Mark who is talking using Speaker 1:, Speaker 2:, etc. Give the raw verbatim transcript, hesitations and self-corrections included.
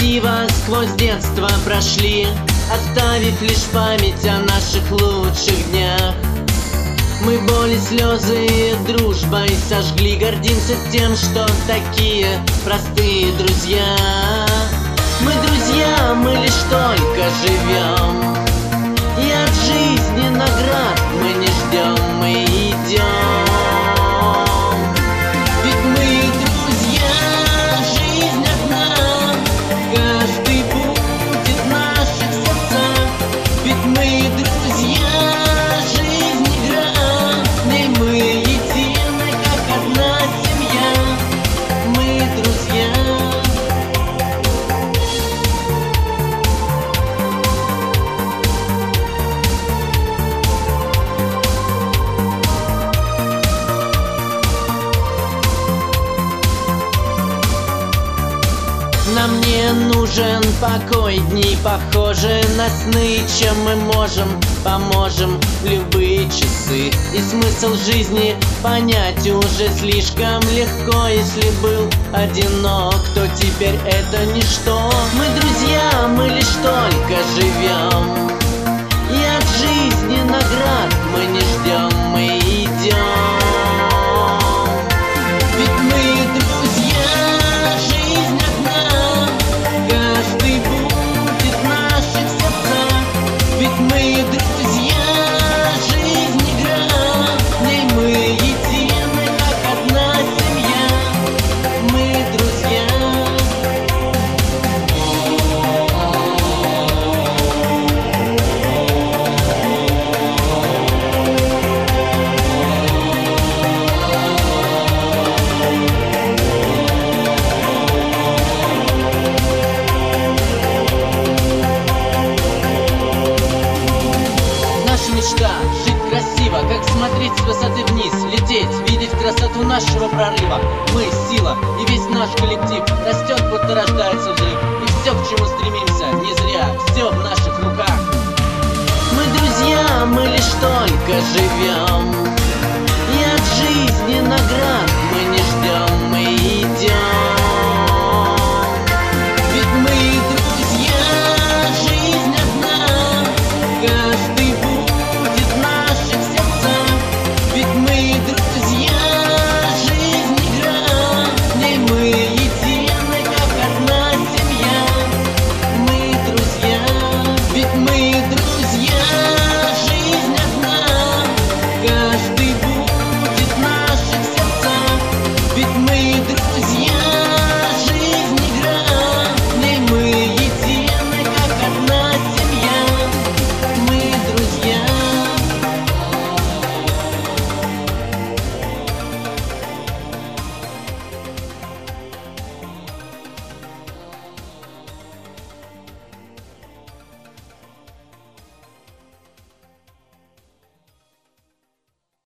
Speaker 1: красиво сквозь детство прошли, оставив лишь память о наших лучших днях. Мы боли, слезы и дружбой сожгли, гордимся тем, что такие простые друзья. Мы друзья, мы лишь только живем, и от жизни наград мы не ждем, мы идем. Ведь мы друзья, жизнь одна, каждый будет в наших сердцах. Ведь мы друзья, жизнь игра, в ней мы едины, как одна семья. Мы друзья. Нам не нужен покой, дни похожи на сны. Чем мы можем, поможем в любые часы. И смысл жизни понять уже слишком легко. Если был одинок, то теперь это ничто. Мы друзья, мы лишь только живем, и от жизни наград мы не ждем, мы идем. Ведь мы друзья, жизнь одна, каждый будет в наших сердцах. Ведь мы друзья, жизнь игра, в ней мы едины, как одна семья. Мы друзья. Мечта — жить красиво, как смотреть с высоты вниз, лететь, видеть красоту нашего прорыва. Мы — сила, и весь наш коллектив растет, будто рождается взрыв. И все, к чему стремимся, не зря, все в наших руках. Мы друзья, мы лишь только живем,